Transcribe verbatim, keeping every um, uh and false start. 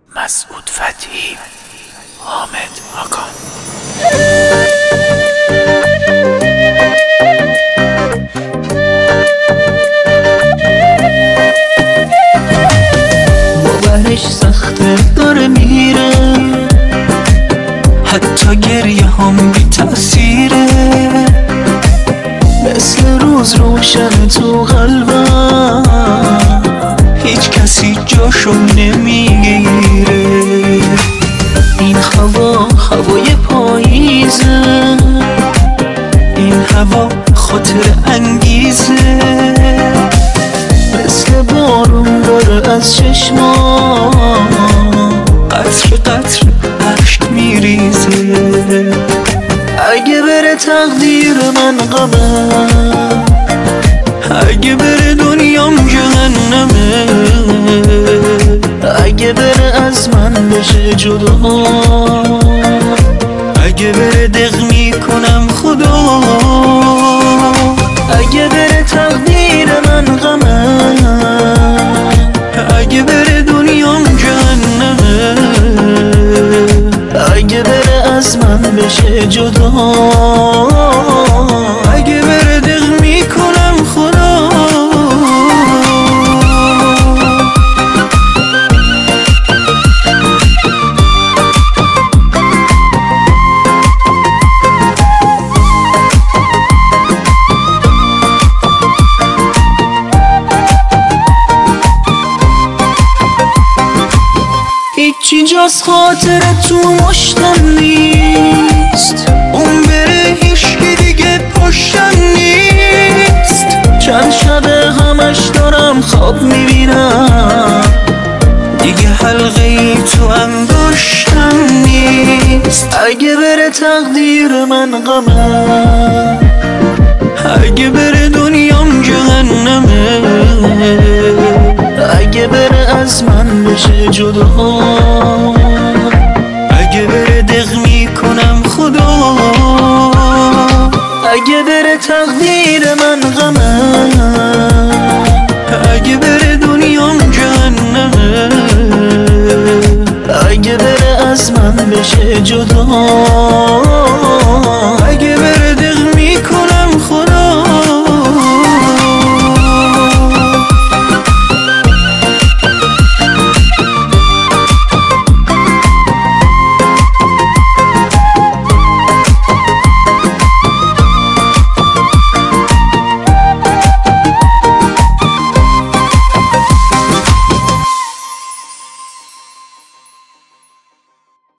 مسعود فتحی، حامد آقان. باورش سخته داره میره، حتی گریه هم بی تأثیره، مثل روز روشن تو قلبم، هیچ کسی جاشو نمیگیره. این هوا هوای پاییزه، این هوا خاطر انگیزه، مثل بارون داره از چشمام قطر قطر اشک میریزه. اگه بره تقدیر من غمه، اگه بره دنیام جهنمه، اگه بره از من بشه جدا، اگه بره دق میکنم خدا. اگه بره تقدیر من غمه، اگه بره دنیام جهنمه، اگه بره از من بشه جدا، اگه بره دق میکنم خدا. هیچی جز خاطر تو مشتم نیست، اون بره هیچکی دیگه پشتم نیست. چند شبه همش دارم خواب میبینم، دیگه حلقه ای تو انگشتم نیست. اگه بره تقدیر من غمه، اگه بره دنیام جهنمه، اگه بره از من بشه جدا، اگه بره دق میکنم خدا. اگه بره تقدیر من غمه،